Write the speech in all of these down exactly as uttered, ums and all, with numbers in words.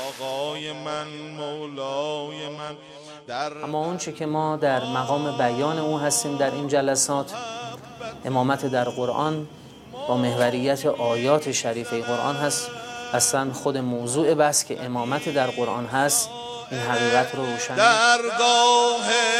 آقای من مولای من. اما اون چه که ما در مقام بیان او هستیم در این جلسات، امامت در قرآن با محوریت آیات شریفه قرآن هست. اصلا خود موضوع بحث که امامت در قرآن هست این حقیقت رو روشن درگاه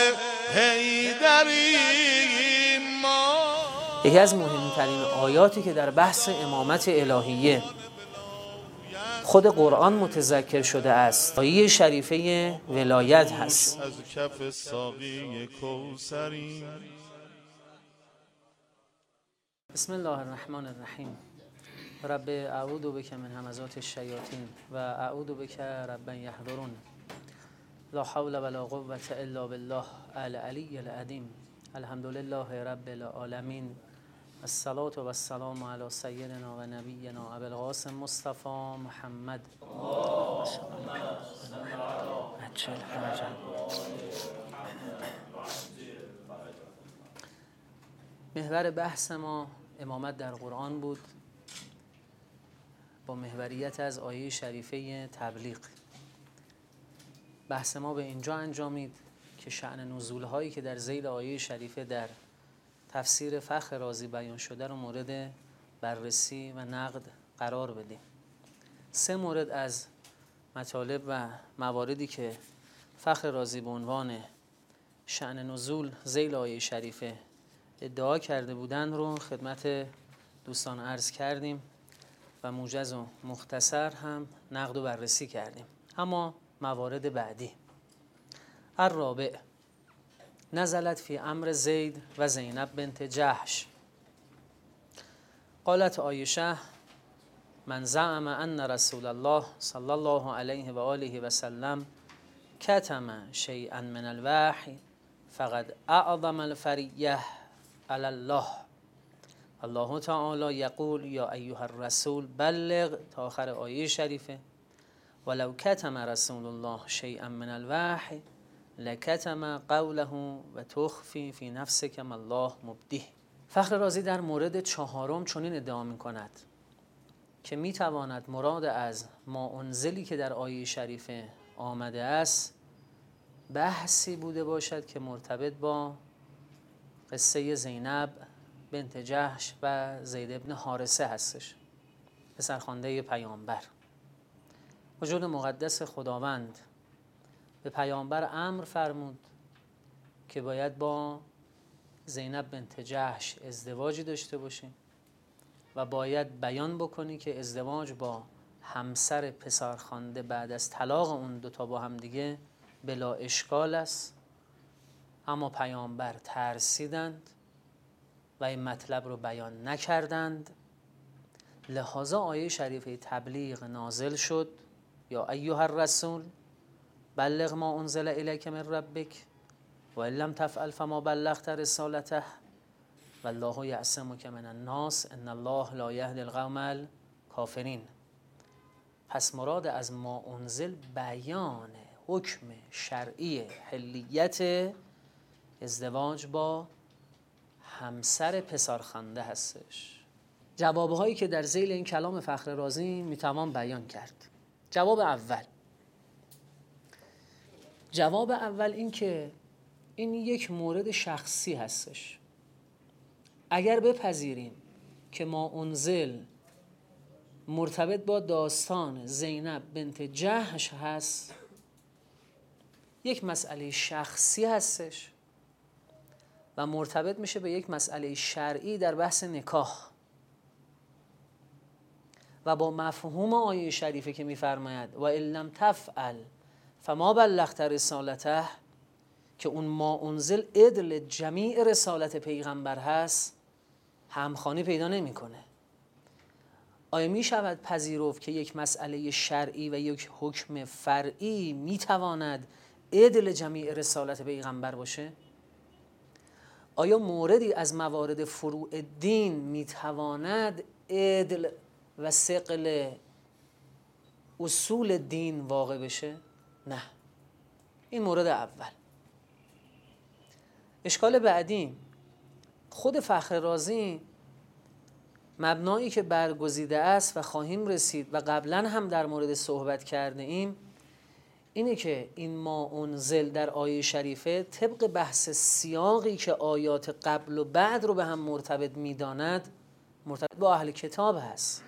حیدری ما. یکی از مهمترین آیاتی که در بحث امامت الهیه خود قرآن متذکر شده است آیه شریفه ولایت هست. از کف ساقی کوثری. بسم الله الرحمن الرحیم. رب اعوذ بک من همزات الشیاطین و اعوذ بک رب یحضرون. لا حول ولا قوة الا بالله العلی العظیم. الحمد لله رب العالمین. الصلاة و السلام علی سیدنا و نبینا ابی القاسم مصطفی محمد. محور بحث ما امامت در قرآن بود با محوریت از آیه شریفه تبلیغ. بحث ما به اینجا انجامید که شأن نزول هایی که در ذیل آیه شریفه در تفسیر فخر رازی بیان شده رو مورد بررسی و نقد قرار بدیم. سه مورد از مطالب و مواردی که فخر رازی به عنوان شأن نزول ذیل آیه شریفه ادعا کرده بودن رو خدمت دوستان عرض کردیم و موجز و مختصر هم نقد و بررسی کردیم. اما موارد بعدی: الرابع، نزلت فی امر زید و زینب بنت جحش. قالت عایشه: من زعم ان رسول الله صلی الله علیه و آله و سلم کتم شیئا من الوحی فقد اعظم الفریه علی الله. الله تعالی یقول یا ایها الرسول بلغ تا آخر آیه شریفه. ولو کتم رسول الله شیئا من الوحی لکتم قوله و تخفی فی نفسک ما الله مبدیه. فخر رازی در مورد چهارم چنین ادعا می کند که می تواند مراد از ما انزلی که در آیه شریفه آمده است بحثی بوده باشد که مرتبط با قصه زینب بنت جحش و زید ابن حارثه هستش، پسرخوانده پیامبر. وجود مقدس خداوند به پیامبر امر فرمود که باید با زینب بنت جحش ازدواجی داشته باشی و باید بیان بکنی که ازدواج با همسر پسرخوانده بعد از طلاق اون دوتا با هم دیگه بلا اشکال است. اما پیامبر ترسیدند و این مطلب رو بیان نکردند، لحاظا آیه شریفه تبلیغ نازل شد: یا ایها الرسول بلغ ما انزل الیک من ربک و ان لم تفعل فما بلغت رسالته والله یعصمک من الناس ان الله لا یهدی القوم الکافرین. پس مراد از ما انزل بیان حکم شرعی حلیت ازدواج با همسر پسرخوانده هستش. جوابهایی که در ذیل این کلام فخر رازی میتوان بیان کرد. جواب اول جواب اول این که این یک مورد شخصی هستش. اگر بپذیریم که ما انزل مرتبط با داستان زینب بنت جحش هست، یک مسئله شخصی هستش و مرتبط میشه به یک مسئله شرعی در بحث نکاح و با مفهوم آیه شریفه که میفرماید و ان لم تفعل فما بلغت رسالته، که اون ما انزل عدل جمیع رسالت پیغمبر هست، همخوانی پیدا نمیکنه. آیا می شود پذیرفت که یک مسئله شرعی و یک حکم فرعی می تواند عدل جمیع رسالت پیغمبر باشه؟ آیا موردی از موارد فروع دین می تواند عدل و ثقل اصول دین واقع بشه؟ نه. این مورد اول. اشکال بعدی، خود فخر رازی مبنایی که برگزیده است و خواهیم رسید و قبلا هم در مورد صحبت کرده ایم اینه که این ما انزل در آیه شریفه طبق بحث سیاقی که آیات قبل و بعد رو به هم مرتبط می‌داند مرتبط با اهل کتاب هست.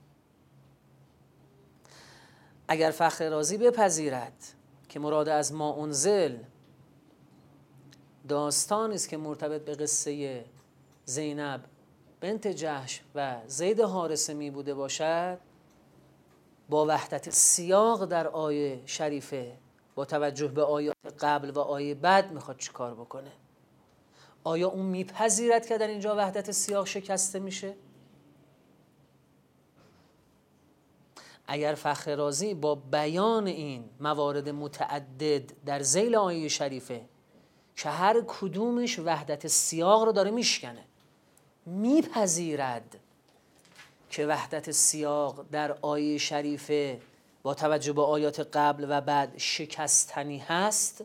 اگر فخر رازی بپذیرد که مراد از ما انزل داستانی است که مرتبط به قصه زینب بنت جحش و زید حارثه می بوده باشد، با وحدت سیاق در آیه شریفه با توجه به آیات قبل و آیه بعد میخواد چی کار بکنه؟ آیا اون میپذیرد که در اینجا وحدت سیاق شکسته میشه؟ اگر فخر رازی با بیان این موارد متعدد در ذیل آیه شریفه که هر کدومش وحدت سیاق رو داره میشکنه میپذیرد که وحدت سیاق در آیه شریفه با توجه به آیات قبل و بعد شکستنی هست،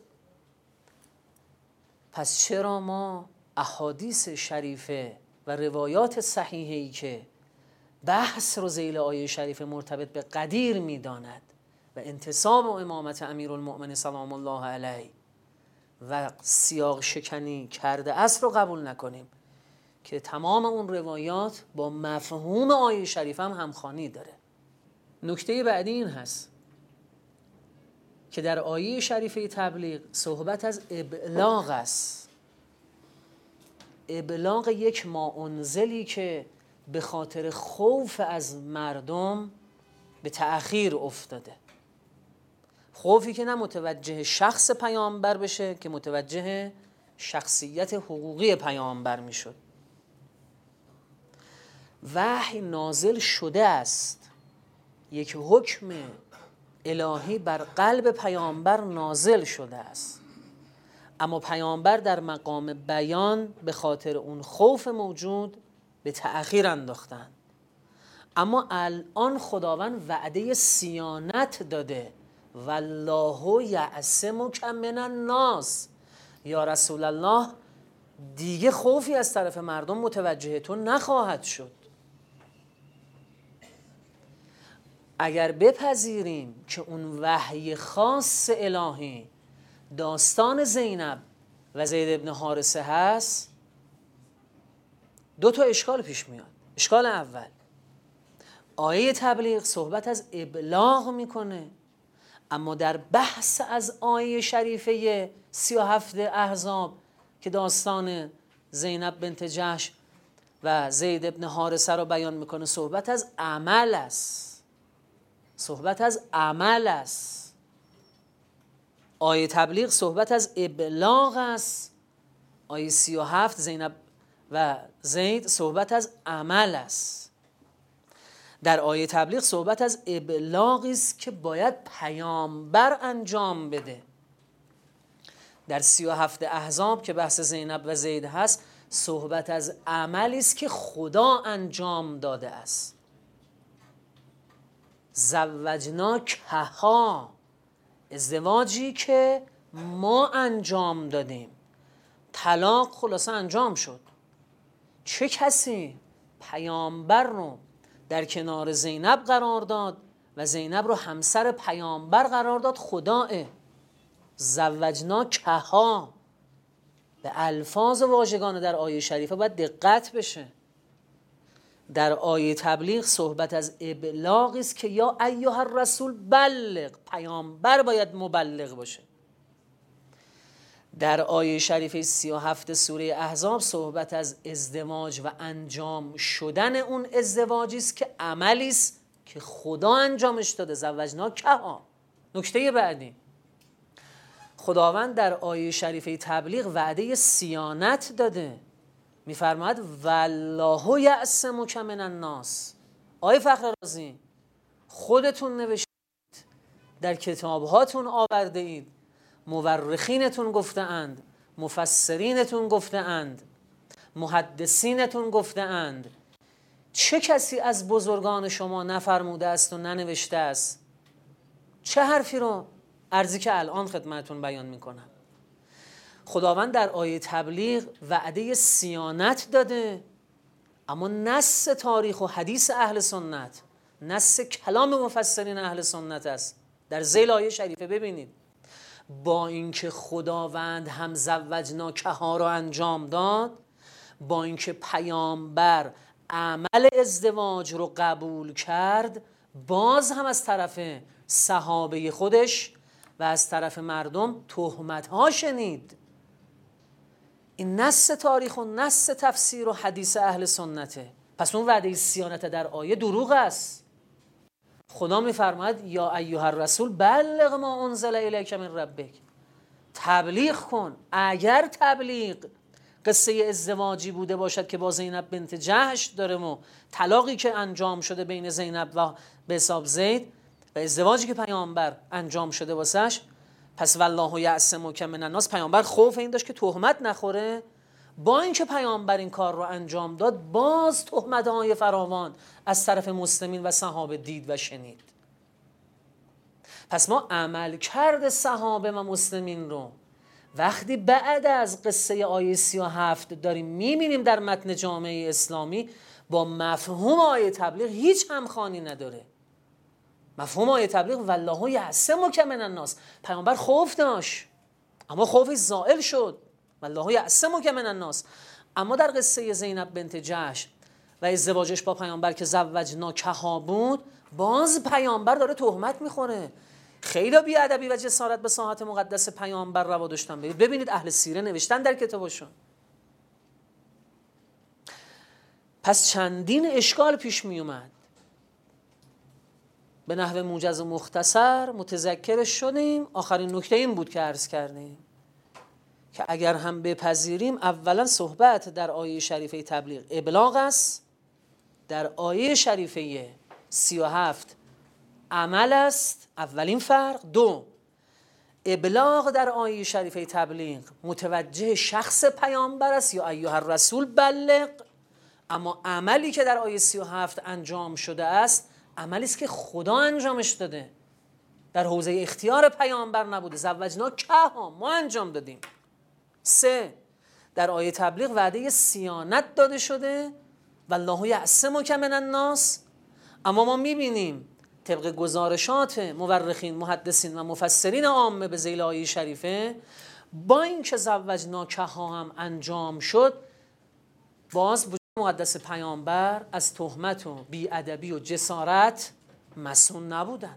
پس چرا ما احادیث شریفه و روایات صحیحی که بحث رو ذیل آیه شریفه مرتبط به قدیر میداند و انتصاب و امامت امیرالمؤمنین سلام الله علیه و سیاق شکنی کرده است رو قبول نکنیم که تمام اون روایات با مفهوم آیه شریفه هم همخوانی داره؟ نکته بعدی این هست که در آیه شریفه تبلیغ صحبت از ابلاغ است، ابلاغ یک ما انزلی که به خاطر خوف از مردم به تأخیر افتاده، خوفی که نه متوجه شخص پیامبر بشه که متوجه شخصیت حقوقی پیامبر میشد. وحی نازل شده است، یک حکم الهی بر قلب پیامبر نازل شده است، اما پیامبر در مقام بیان به خاطر اون خوف موجود به تأخیر انداختن. اما الان خداوند وعده صیانت داده، والله یعصمک من الناس، یا رسول الله دیگه خوفی از طرف مردم متوجه تو نخواهد شد. اگر بپذیریم که اون وحی خاص الهی داستان زینب و زید ابن حارثه هست، دو تا اشکال پیش میاد. اشکال اول، آیه تبلیغ صحبت از ابلاغ میکنه، اما در بحث از آیه شریفه سی و هفت احزاب که داستان زینب بنت جحش و زید ابن حارثه رو بیان میکنه صحبت از عمل است، صحبت از عمل است. آیه تبلیغ صحبت از ابلاغ است، آیه سی و هفت زینب و زید صحبت از عمل است. در آیه تبلیغ صحبت از ابلاغی است که باید پیامبر انجام بده. در سی و هفت احزاب که بحث زینب و زید هست صحبت از عملی است که خدا انجام داده است. زوجناکها، ازدواجی که ما انجام دادیم. طلاق خلاصه انجام شد. چه کسی پیامبر رو در کنار زینب قرار داد و زینب رو همسر پیامبر قرار داد؟ خداه. زوجناکها به الفاظ واژگان در آیه شریفه باید دقت بشه. در آیه تبلیغ صحبت از ابلاغی است که یا ایها الرسول بلغ، پیامبر باید مبلغ باشه. در آیه شریفه سی و هفت سوره احزاب صحبت از ازدواج و انجام شدن اون ازدواجی است که عملی است که خدا انجامش داده. زوجناکها. نکته بعدی، خداوند در آیه شریفه تبلیغ وعده صیانت داده، میفرماید والله یعصمک من الناس. آیه فخر رازی خودتون نوشتید، در کتابهاتون آورده اید، مورخینتون گفته اند، مفسرینتون گفته اند، محدثینتون گفته اند. چه کسی از بزرگان شما نفرموده است و ننوشته است؟ چه حرفی رو؟ عرضی که الان خدمتتون بیان میکنم. خداوند در آیه تبلیغ وعده صیانت داده، اما نص تاریخ و حدیث اهل سنت، نص کلام مفسرین اهل سنت است. در ذیل آیه شریفه ببینید، با اینکه خداوند هم زوجناکها را انجام داد، با اینکه پیامبر عمل ازدواج رو قبول کرد، باز هم از طرف صحابه خودش و از طرف مردم تهمت ها شنید. این نص تاریخ و نص تفسیر و حدیث اهل سنته. پس اون وعده صیانت در آیه دروغ است. خدا میفرماید یا ایها الرسول بلغ ما انزل الیک من ربک، تبلیغ کن. اگر تبلیغ قصه ازدواجی بوده باشد که با زینب بنت جحش داریم و طلاقی که انجام شده بین زینب و به حساب زید و ازدواجی که پیامبر انجام شده واسش، پس والله یعصمک من الناس، پیامبر خوف این داشت که تهمت نخوره. با اینکه پیامبر این کار رو انجام داد، باز تهمت‌های فراوان از طرف مسلمین و صحابه دید و شنید. پس ما عمل کرد صحابه و مسلمین رو وقتی بعد از قصه آیه سی و هفت داریم میبینیم در متن جامعه اسلامی، با مفهوم آیه تبلیغ هیچ همخوانی نداره. مفهوم آیه تبلیغ والله یعصمک من الناس، پیامبر خوف داشت اما خوفش زائل شد، والله یعصمک من الناس. اما در قصه زینب بنت جحش و ازدواجش با پیامبر که زوجناکها بود، باز پیامبر داره تهمت میخوره. خیلی بی‌ادبی و جسارت به ساحت مقدس پیامبر روا داشتن. ببینید اهل سیره نوشتن در کتابشون. پس چندین اشکال پیش می اومد. به نحو موجز و مختصر متذکرش شدیم. آخرین نکته این بود که عرض کردیم که اگر هم بپذیریم، اولا صحبت در آیه شریفه تبلیغ ابلاغ است، در آیه شریفه سی و هفت عمل است. اولین فرق. دو، ابلاغ در آیه شریفه تبلیغ متوجه شخص پیامبر است یا ایها الرسول بلغ، اما عملی که در آیه سی و هفت انجام شده است عملی است که خدا انجامش داده، در حوزه اختیار پیامبر نبوده. زوجناکها ما انجام دادیم. سه، در آیه تبلیغ وعده صیانت داده شده والله یعصمک من الناس، اما ما میبینیم طبق گزارشات مورخین، محدثین و مفسرین عامه به ذیل آیه شریفه، با اینکه زوجناکها هم انجام شد، باز وجود مقدس پیامبر از تهمت و بی‌ادبی و جسارت مسئول نبودن.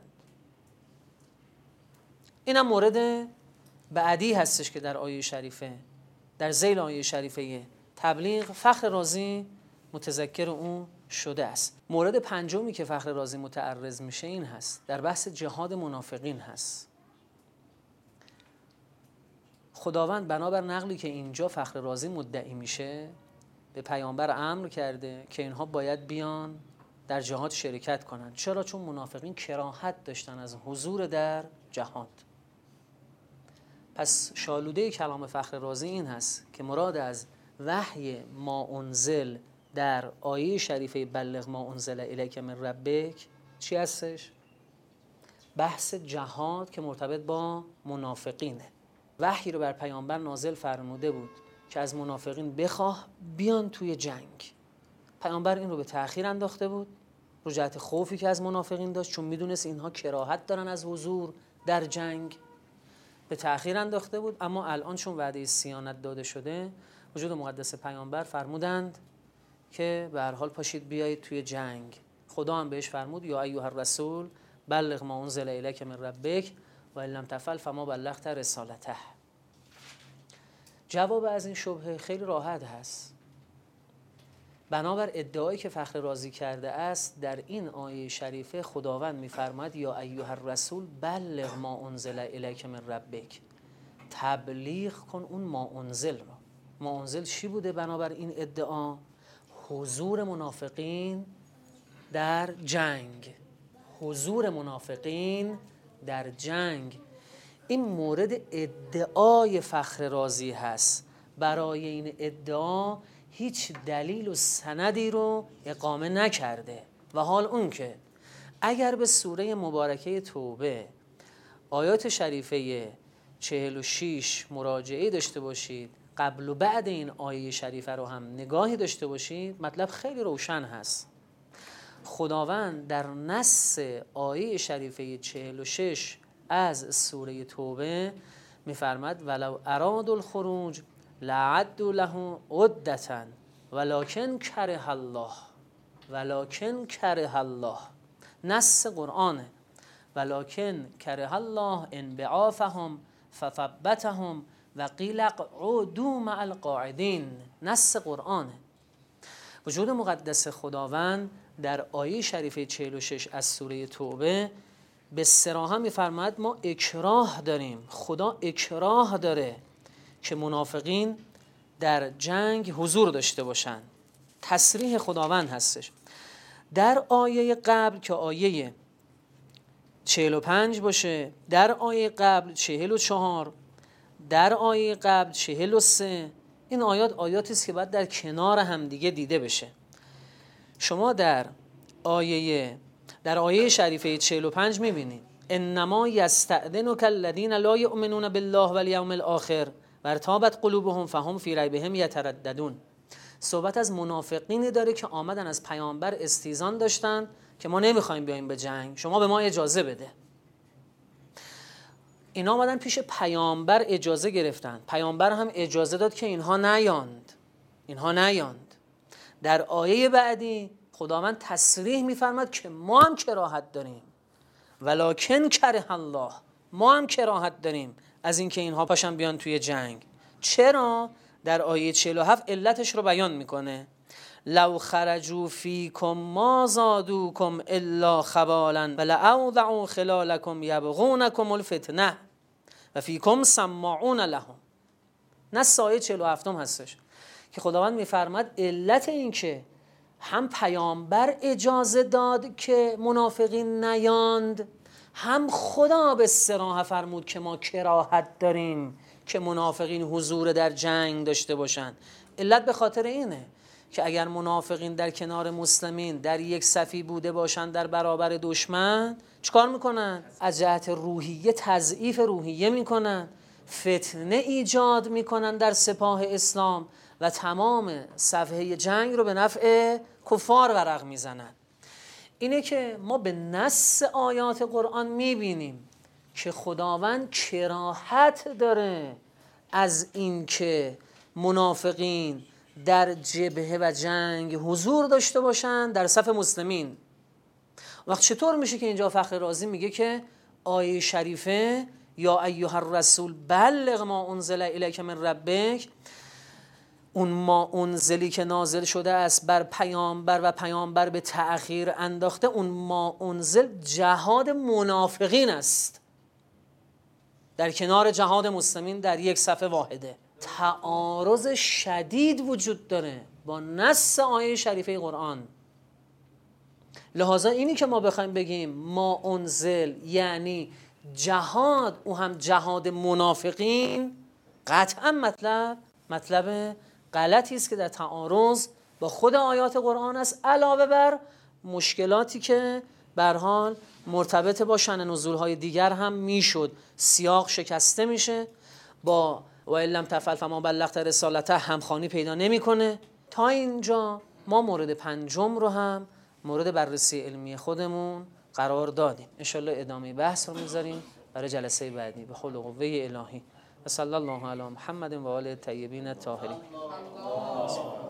اینم مورد بعدی هستش که در آیه شریفه، در ذیل آیه شریفه تبلیغ فخر رازی متذکر اون شده است. مورد پنجمی که فخر رازی متعرض میشه این هست، در بحث جهاد منافقین هست. خداوند بنابر نقلی که اینجا فخر رازی مدعی میشه به پیامبر امر کرده که اینها باید بیان در جهاد شرکت کنن. چرا؟ چون منافقین کراهت داشتن از حضور در جهاد. پس شالوده کلام فخر رازی این هست که مراد از وحی ما انزل در آیه شریفه بلغ ما انزل الیک من ربک چی هستش؟ بحث جهاد که مرتبط با منافقینه. وحی رو بر پیامبر نازل فرموده بود که از منافقین بخواه بیان توی جنگ. پیامبر این رو به تأخیر انداخته بود رو جهت خوفی که از منافقین داشت، چون میدونست اینها کراهت دارن از حضور در جنگ، به تأخیر انداخته بود. اما الان چون وعده صیانت داده شده، وجود مقدس پیامبر فرمودند که به هر حال پاشید بیایید توی جنگ. خدا هم بهش فرمود یا ایها الرسول بلغ ما انزل الیک من ربک و ان لم تفعل فما بلغت رسالته. جواب از این شبهه خیلی راحت هست. بنابر ادعایی که فخر رازی کرده است، در این آیه شریفه خداوند می‌فرماید یا ایها الرسول بلغ ما انزل الیک من ربک، تبلیغ کن اون ما انزل را. ما انزل چی بوده بنابر این ادعا؟ حضور منافقین در جنگ. حضور منافقین در جنگ این مورد ادعای فخر رازی هست. برای این ادعا هیچ دلیل و سندی رو اقامه نکرده. و حال اون که اگر به سوره مبارکه توبه آیات شریفه چهل و شش مراجعه داشته باشید قبل و بعد این آیه شریفه رو هم نگاهی داشته باشید، مطلب خیلی روشن هست. خداوند در نص آیه شریفه چهل و شش از سوره توبه میفرماد ولو ارادوا الخروج لعدوا له عدة ولکن کره الله، ولکن کره الله، نص قرآنه، ولکن کره الله انبعاثهم فثبتهم و قیل اقعدوا مع القاعدین، نص قرآنه. وجود مقدس خداوند در آیه شریفه چهل و شش از سوره توبه به صراحت میفرماید ما اکراه داریم، خدا اکراه داره که منافقین در جنگ حضور داشته باشن. تصریح خداوند هستش. در آیه قبل که آیه چهل و پنج باشه، در آیه قبل چهل و چهار، در آیه قبل چهل و سه، این آیات آیاتی است که باید در کنار هم دیگه دیده بشه. شما در آیه در آیه شریفه چهل و پنج میبینید انما یستأذنک الذین لا یؤمنون بالله والیوم الاخر وارتابت قلوبهم فهم فی ریبهم یترددون. صحبت از منافقینی داره که آمدن از پیامبر استیزان داشتن که ما نمیخوایم بیایم به جنگ، شما به ما اجازه بده. اینا آمدن پیش پیامبر اجازه گرفتن، پیامبر هم اجازه داد که اینها نیاند، اینها نیاند. در آیه بعدی خداوند تصریح میفرماد که ما هم کراهت داریم، ولکن کره الله، ما هم کراهت داریم از اینکه اینها پاشن بیان توی جنگ. چرا؟ در آیه چهل و هفت علتش رو بیان میکنه. لو خرجوا فیکم ما زادوکم الا خبالا ولأوضعوا خلالکم یبغونکم الفتنه و فیکم سماعون لهم. نص آیه چهل و هفت هستش که خداوند میفرماد علت این که هم پیامبر اجازه داد که منافقین نیاند، هم خدا به صراحت فرمود که ما کراهت داریم که منافقین حضور در جنگ داشته باشند. علت به خاطر اینه که اگر منافقین در کنار مسلمین در یک صفی بوده باشند در برابر دشمن، چیکار میکنن؟ از جهت روحیه تضعیف روحیه میکنن، فتنه ایجاد میکنن در سپاه اسلام و تمام صفحه جنگ رو به نفع کفار ورق میزنن. اینه که ما به نص آیات قرآن میبینیم که خداوند کراهت داره از این که منافقین در جبهه و جنگ حضور داشته باشن در صف مسلمین. وقت چطور میشه که اینجا فخر رازی میگه که آیه شریفه یا ایها الرسول بلغ ما انزل الیک من ربک، اون ما انزلی که نازل شده است بر پیامبر و پیامبر به تأخیر انداخته، اون ما انزل جهاد منافقین است در کنار جهاد مسلمین در یک صف واحده. تعارض شدید وجود داره با نص آیه شریفه قرآن. لحاظا اینی که ما بخوایم بگیم ما انزل یعنی جهاد، او هم جهاد منافقین، قطعا مطلب مطلب غلطی است که در تعارض با خود آیات قرآن است، علاوه بر مشکلاتی که به هر حال مرتبط با شأن نزول‌های دیگر هم میشد. سیاق شکسته میشه، با و ان لم تفعل فما بلغت رسالته همخوانی پیدا نمیکنه. تا اینجا ما مورد پنجم رو هم مورد بررسی علمی خودمون قرار دادیم. ان شاءالله ادامه بحث رو میذاریم برای جلسه بعدی به حول و قوه الهی. و صلی الله علی محمد و آل الطیبین الطاهرین.